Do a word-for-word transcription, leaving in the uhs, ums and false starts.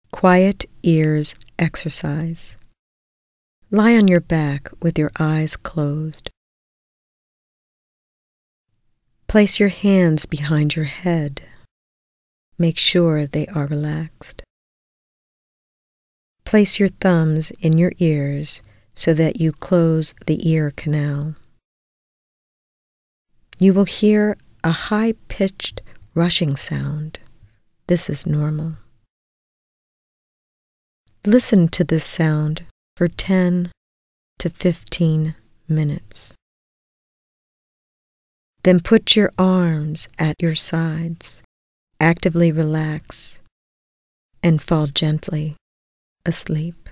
Quiet ears exercise. Lie on your back with your eyes closed. Place your hands behind your head. Make sure they are relaxed. Place your thumbs in your ears so that you close the ear canal. You will hear a high-pitched rushing sound. This is normal. Listen to this sound for ten to fifteen minutes. Then put your arms at your sides, actively relax, and fall gently asleep.